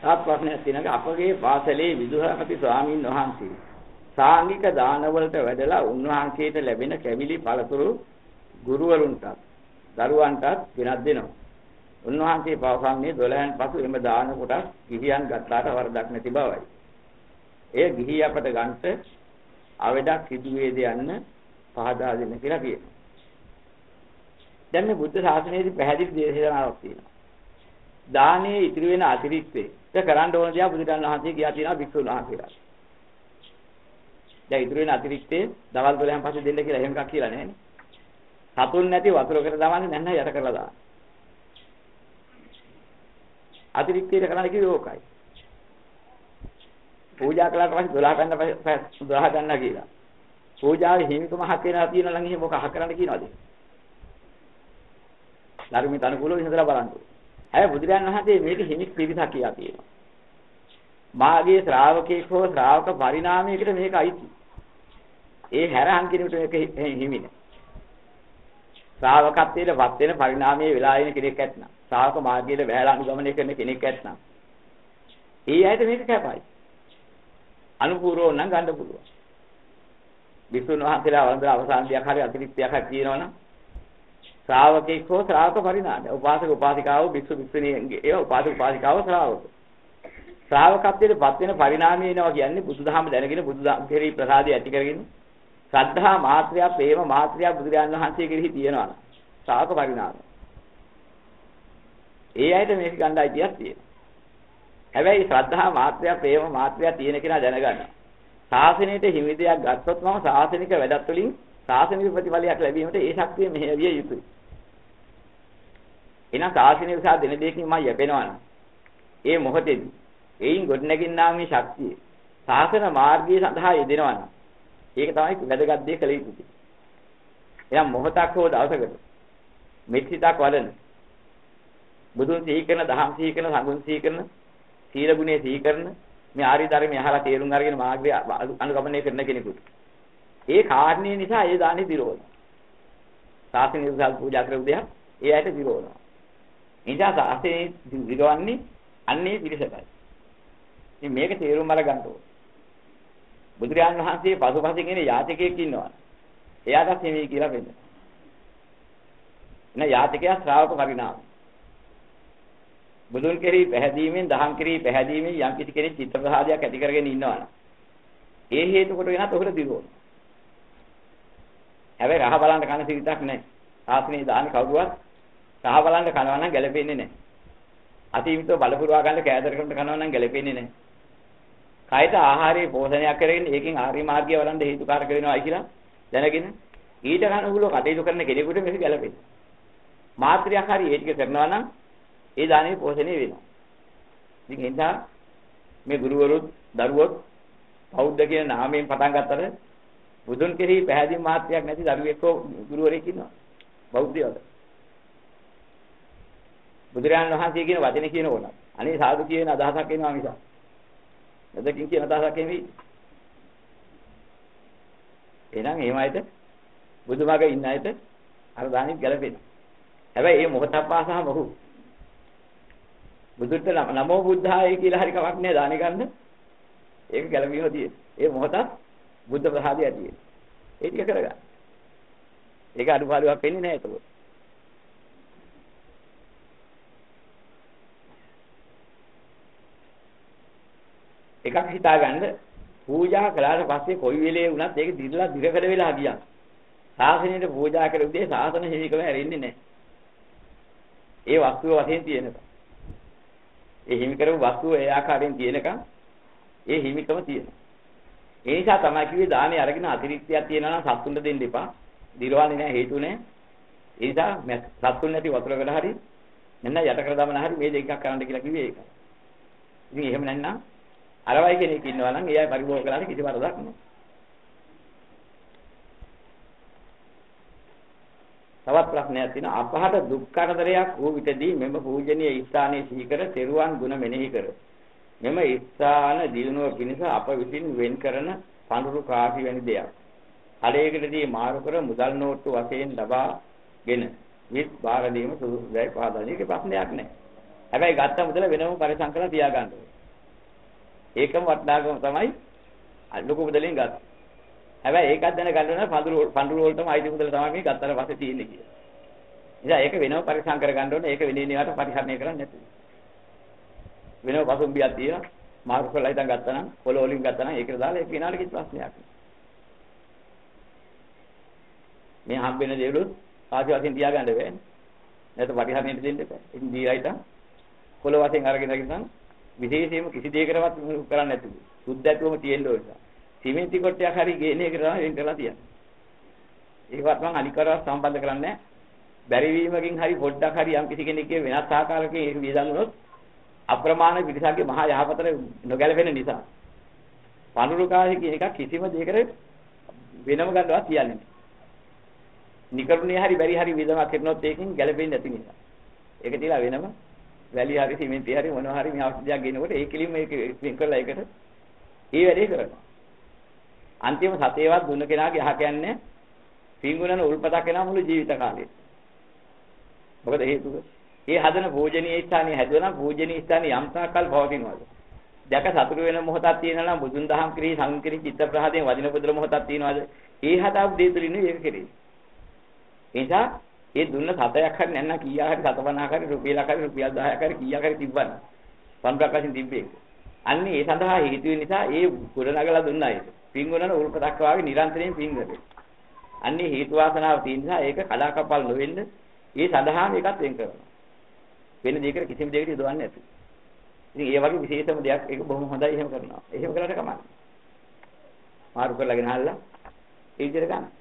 තාත් ප්‍රශ්නයක් තියෙනවා අපගේ පාසලේ විදුහල්පති ස්වාමීන් වහන්සේ සාංගික දානවලට වැඩලා උන්වහන්සේට ලැබෙන කැවිලි පළතුරු ගුරුවරුන්ටත් දරුවන්ටත් ගෙනත් දෙනවා. උන්වහන්සේ පවසන්නේ 12න් පසු එම දාන කොටස් ගිහියන් ගත්තාට වරදක් නැති බවයි. එය ගිහි අපට ගන්නට අවඩක් සිදු වේද යන්න පහදා දෙන්න කියලා කියනවා. දැන් මේ බුද්ධ ශාසනයේදී පැහැදිලි දේශනාවක් තියෙනවා. දානයේ ඉතිරි වෙන අතිරික්තේ කරන්න ඕන දේ බුදුරජාණන් වහන්සේ කියා තියෙනවා භික්ෂුන් වහන්සේලා. දැන් ඉතිරි වෙන අතිරික්තේ දවල් 12න් පස්සේ දෙන්න කියලා එහෙම එකක් කියලා නැහැ. සතුන් නැති වතුරකට දාවන්නේ නැත්නම් යට කරලා දාන්න. අතිරික්තේ කරන්න කිව්වේ ඕකයි. පූජා කළාට පස්සේ 12 ගන්න කියලා. පූජාවේ හිමිකම හක් වෙනවා තියෙනවා නම් එහෙම මොකක් හක් කරන්න කියනවද? ධර්මයට අනුකූලව ඉඳලා බලන්න. හැබැයි බුදුරජාණන් වහන්සේ මේක හිමික් පිරිසක් කියලා තියෙනවා. මාගේ ශ්‍රාවකෙක් හෝ ශ්‍රාවක පරිණාමයකට මේක අයිති. ඒ හැරහන් කෙනෙකුට මේක හිමි නෑ. ශ්‍රාවකත්වයට වත් වෙන පරිණාමයේ වෙලා ඉන කෙනෙක් ඇත්නම්, ශ්‍රාවක මාර්ගයේ බහැලා අනුගමනය කරන කෙනෙක් ඇත්නම්, ඒ ඇයිද මේක කැපයි. අනුපූර්වව නම් ගන්න පුළුවන්. විසුණු වහන්සේලා වන්දනා අවසාන දියක් හරි අතිරික්තයක් හරි කියනවනම් ශ්‍රාවකෙක් හෝ ශ්‍රාවක පරිණාමය. උපාසක උපාසිකාව භික්ෂු භික්ෂුණීන්ගේ ඒවා උපාසක උපාසිකාව ශ්‍රාවක. ශ්‍රාවකත්වයට පත් වෙන පරිණාමය එනවා කියන්නේ බුදුදහම දැනගෙන බුදුදහම කෙරෙහි ප්‍රසාදය ඇති කරගෙන ශ්‍රද්ධා මාත්‍රය ප්‍රේම මාත්‍රය බුදුරජාණන් වහන්සේ කෙරෙහි තියෙනවා. ශ්‍රාවක පරිණාමය. ඒ ඇයිද මේක ගන්නයි කියන්නේ. හැබැයි ශ්‍රද්ධා මාත්‍රය ප්‍රේම මාත්‍රය තියෙන කෙනා දැනගන්න. ශාසනයට හිමි දෙයක් ගත්තොත් මම ශාසනික වැඩත් වලින් ශාසනික ප්‍රතිඵලයක් ලැබීමට ඒ ශක්තිය මෙහෙවිය යුතුයි. එහෙනම් ශාසනය උසා දෙන දෙයකින් මම යැපෙනවා නම් ඒ මොහොතේදී එයින් ගොඩනැගින්නා මේ ශක්තිය ශාසන මාර්ගයේ සඳහා යෙදෙනවා නම් ඒක තමයි වැදගත් දේ කළ යුතුයි. එහෙනම් මොහොතක් හෝ දවසකට මෙත්සිතක් වඩන බුදුන් සිහි කරන, දහම් සිහි කරන, සංඝුන් සිහි කරන, සීල ගුණේ සිහි කරන මේ ආරි ධර්මය අහලා තේරුම් අරගෙන මාර්ගය අනුගමනය කරන කෙනෙකුට ඒ කාරණේ නිසා ඒ දානෙ දිරවනවා. ශාසනය උසල් පූජා කරපු දෙයක් ඒ ඇයට දිරවනවා. නිසා ශාසනය දිරවන්නේ අන්නේ පිරිසකයි. ඉතින් මේක තේරුම් අරගන්න ඕනේ. බුදුරජාණන් වහන්සේ පසුපසින් ඉන්නේ යාචකයෙක් ඉන්නවා. එයාට හිමි කියලා වෙන්න. එන යාචකයා ශ්‍රාවක පරිණාමය. බුදුන් කෙරෙහි පැහැදීමෙන්, දහම් කෙරෙහි පැහැදීමෙන් යම් කිසි කෙනෙක් චිත්ත ප්‍රසාදයක් ඇති කරගෙන ඉන්නවනම් ඒ හේතු කොට වෙනත් ඔහුට දිරවනවා. හැබැයි රහ බලන්න කන සිරිතක් නැහැ. ආත්මේ දාන කවුරුවත් රහ බලන්න කනවා නම් ගැලපෙන්නේ නැහැ. අතීතව බලපුරවා ගන්න කෑදරකට කනවා නම් ගැලපෙන්නේ නැහැ. කයට ආහාරයේ පෝෂණයක් කරගෙන ඒකෙන් ආර්ය මාර්ගය වඩන්න හේතුකාරක වෙනවායි කියලා දැනගෙන ඊට අනුකූලව කටයුතු කරන කෙනෙකුට මේක ගැලපෙන්නේ. මාත්‍රියක් හරි ඒ ටික කරනවා නම් ඒ දානේ පෝෂණය වෙනවා. ඉතින් ඒ නිසා මේ ගුරුවරුත් දරුවොත් බෞද්ධ කියන නාමයෙන් පටන් ගත්තට බුදුන් කෙරෙහි පැහැදිලි මාත්‍රියක් නැති දරුවෙක් හෝ ගුරුවරයෙක් ඉන්නවා. බෞද්ධයෝද? බුදුරජාණන් වහන්සේ කියන වචනේ කියන ඕන. අනේ සාදු කියන අදහසක් එනවා මිසක්. නැදකින් කියන අදහසක් එන්නේ. එහෙනම් එහෙමයිද? බුදුමග ඉන්න අයට අර දානෙත් ගැලපෙනවා. හැබැයි මේ මොහොතක් පාසාම ඔහු බුදුට නමෝ බුද්ධාය කියලා හරි කමක් නෑ දානෙ ගන්න. ඒක ගැලපීම තියෙන්නේ. ඒ මොහොතක් බුද්ධ ප්‍රසාදය ඇති වෙන්නේ. ඒ ටික කරගන්න. ඒක අඩුපාඩුවක් වෙන්නේ නෑ ඒක. එකක් හිතාගන්න පූජා කළාට පස්සේ කොයි වෙලේ වුණත් ඒක දිරලා දිරකඩ වෙලා ගියා. සාසනයට පූජා කරුද්දේ සාසන හිමිකම හැරෙන්නේ නැහැ. ඒ වස්තුව වශයෙන් තියෙනවා. ඒ හිමි කරපු වස්තුව ඒ ආකාරයෙන් තියෙනකම් ඒ හිමිකම තියෙනවා. ඒ නිසා තමයි කිව්වේ දානේ අරගෙන අතිරික්තයක් තියෙනවා නම් සත්තුන්ට දෙන්න එපා. දිරවන්නේ නැහැ හේතු නැහැ. ඒ නිසා සත්තුන් නැති වතුරකට හරි නැත්නම් යට කර දාමන හරි මේ දෙකක් කරන්න කියලා කිව්වේ ඒක. ඉතින් එහෙම නැත්නම් අරවයි කෙනෙක් ඉන්නවා නම් එයා පරිභෝග කරලා කිසි වරදක් නැහැ. තවත් ප්‍රශ්නයක් තියෙනවා අපහට දුක් කරදරයක් වූ විටදී මෙම පූජනීය ස්ථානයේ සීකර තෙරුවන් ගුණ මෙනෙහි කර. මෙම ස්ථාන දිනුව පිණිස අප විසින් වෙන් කරන පඳුරු කාසි වැනි දෙයක්. කලයකදී මාරු කර මුදල් නෝට්ටු වශයෙන් ලබාගෙන විත් බාර දීම සුදුසුදයි පාදන්නේ. ඒක ප්‍රශ්නයක් නැහැ. හැබැයි ගත්ත මුදල වෙනම පරිසම් කරලා තියාගන්න ඕනේ. ඒකම වටිනාකම තමයි ලොකු මුදලෙන් ගත්ත. හැබැයි ඒකත් දැනගන්න ඕනේ පඳුරු වලටම අයිති මුදල තමයි මේ ගත්තට පස්සේ තියෙන්නේ කියලා. නිසා ඒක වෙනම පරිසම් කරගන්න ඕනේ. ඒක වෙනින් ඒවට පරිහරණය කරන්නේ නැතුව. වෙනම පසුම්බියක් තියෙනවා. මාරු කරලා හිටන් ගත්තා නම් පොළ වලින් ගත්තා නම් ඒකට දාලා ඒක විනාඩ කිසි ප්‍රශ්නයක් නෑ. මේ හම්බෙන දේවලුත් ආදි වශයෙන් තියාගන්න බෑනේ. නැත්නම් පරිහරණයට දෙන්න බෑ. ඉතින් දීලා පොළ වශයෙන් අරගෙන ගිහින් විශේෂයෙන්ම කිසි දෙයකටවත් කරන්නේ නැතුව සුද්ධත්වම තියෙන්න ඕනේ. සිමෙන්ති කොටයක් හරි ගේන එක තමයි වෙන් කරලා තියන්නේ. ඒකවත් මම අනිකරව සම්බන්ධ කරන්නේ බැරි වීමකින් හරි පොඩ්ඩක් හරි යම් කිසි කෙනෙක්ගේ වෙනස් ආකාරයකින් ඒක වියදම් වුණොත් අප්‍රමාණ පිටසක්ගේ මහා යහපතට නොගැලපෙන නිසා පඳුරු කාහි කියන එක කිසිම දෙයකට වෙනම ගන්නවත් කියන්නේ නැහැ. නිකරුණේ හරි බැරි හරි වියදමක් කරනොත් ඒකෙන් ගැලපෙන්නේ නැති නිසා. ඒක තියලා වෙනම වැලි හරි සිමෙන්ති හරි මොනවා හරි මේ අවශ්‍ය දෙයක් ගෙනකොට ඒ කිලිම මේක වෙන් කරලා ඒකට ඒ වැඩේ කරනවා. අන්තිම සතේවත් දුන්න කෙනාගේ අහ කියන්නේ පින්ගුණන උල්පතක් වෙනා මුළු ජීවිත කාලේ. මොකද හේතුව? ඒ හදන පූජනීය ස්ථානයේ හැදුවනම් පූජනීය ස්ථානයේ යම් තාකල් පවතිනවාද? දැක සතුරු වෙන මොහොතක් තියෙනවා නම් බුදුන් දහම් ක්‍රී සංකීර්ණ චිත්ත ප්‍රහදයෙන් වදින පුදුර මොහොතක් තියෙනවාද? ඒ හදාපු දේ තුලින් මේක කෙරේ. ඒ නිසා ඒ දුන්න සතයක් හරි නැත්නම් කීයක් හරි 750ක් හරි රුපියලක් හරි රුපියල් 10ක් හරි කීයක් හරි තිබ්බනම් පන්රක් වශයෙන් තිබ්බේ. අන්න ඒ සඳහා හේතු වෙන නිසා ඒ ගොඩනගලා දුන්නා ඒක. පින්ගුණන උල්පතක් වාගේ නිරන්තරයෙන් පින්ගලේ. අන්නේ හේතු වාසනාව තියෙන නිසා ඒක කලාකප්පල් නොවෙන්න ඒ සඳහා මේකත් වෙන් කරනවා. වෙන දෙයකට කිසිම දෙයකට යොදවන්නේ නැති. ඉතින් ඒ වගේ විශේෂම දෙයක් ඒක බොහොම හොඳයි එහෙම කරනවා. එහෙම කළාට කමක්. මාරු කරලාගෙන හල්ලා ඒ විදිහට ගන්න.